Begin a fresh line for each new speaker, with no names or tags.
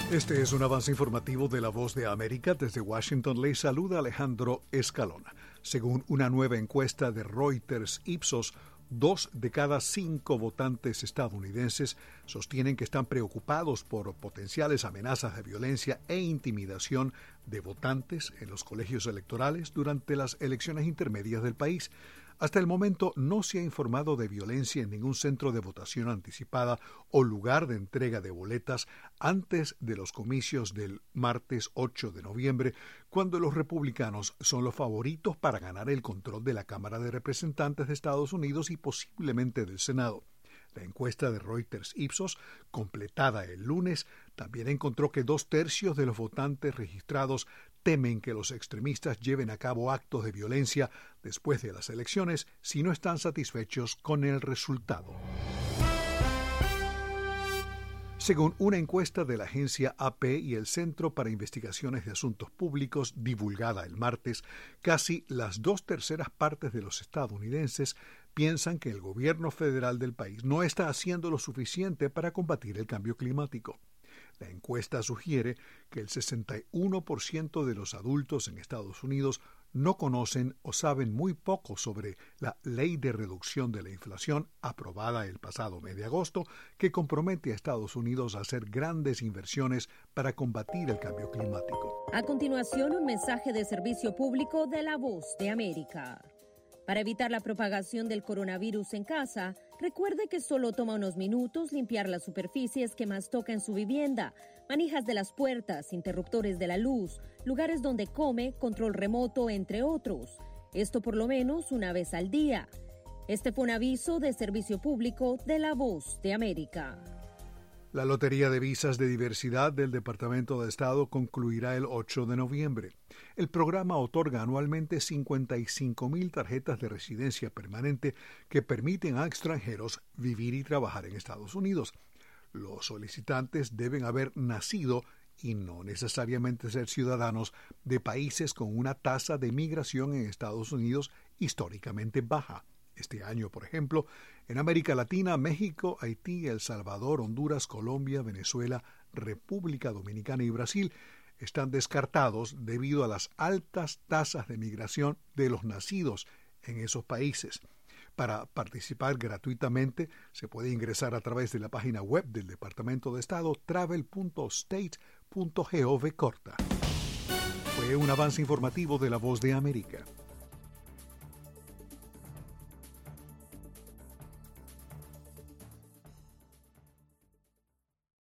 Este es un avance informativo de La Voz de América. Desde Washington les saluda Alejandro Escalona. Según una nueva encuesta de Reuters Ipsos, 2 de cada 5 votantes estadounidenses sostienen que están preocupados por potenciales amenazas de violencia e intimidación de votantes en los colegios electorales durante las elecciones intermedias del país. Hasta el momento no se ha informado de violencia en ningún centro de votación anticipada o lugar de entrega de boletas antes de los comicios del martes 8 de noviembre, cuando los republicanos son los favoritos para ganar el control de la Cámara de Representantes de Estados Unidos y posiblemente del Senado. La encuesta de Reuters Ipsos, completada el lunes, también encontró que 2/3 de los votantes registrados temen que los extremistas lleven a cabo actos de violencia después de las elecciones si no están satisfechos con el resultado. Según una encuesta de la agencia AP y el Centro para Investigaciones de Asuntos Públicos divulgada el martes, casi las 2/3 partes de los estadounidenses piensan que el gobierno federal del país no está haciendo lo suficiente para combatir el cambio climático. La encuesta sugiere que el 61% de los adultos en Estados Unidos no conocen o saben muy poco sobre la Ley de Reducción de la Inflación aprobada el pasado mes de agosto, que compromete a Estados Unidos a hacer grandes inversiones para combatir el cambio climático.
A continuación, un mensaje de servicio público de La Voz de América. Para evitar la propagación del coronavirus en casa, recuerde que solo toma unos minutos limpiar las superficies que más toca en su vivienda, manijas de las puertas, interruptores de la luz, lugares donde come, control remoto, entre otros. Esto por lo menos una vez al día. Este fue un aviso de servicio público de La Voz de América.
La lotería de visas de diversidad del Departamento de Estado concluirá el 8 de noviembre. El programa otorga anualmente 55,000 tarjetas de residencia permanente que permiten a extranjeros vivir y trabajar en Estados Unidos. Los solicitantes deben haber nacido y no necesariamente ser ciudadanos de países con una tasa de migración en Estados Unidos históricamente baja. Este año, por ejemplo, en América Latina, México, Haití, El Salvador, Honduras, Colombia, Venezuela, República Dominicana y Brasil están descartados debido a las altas tasas de migración de los nacidos en esos países. Para participar gratuitamente, se puede ingresar a través de la página web del Departamento de Estado travel.state.gov. Fue un avance informativo de La Voz de América.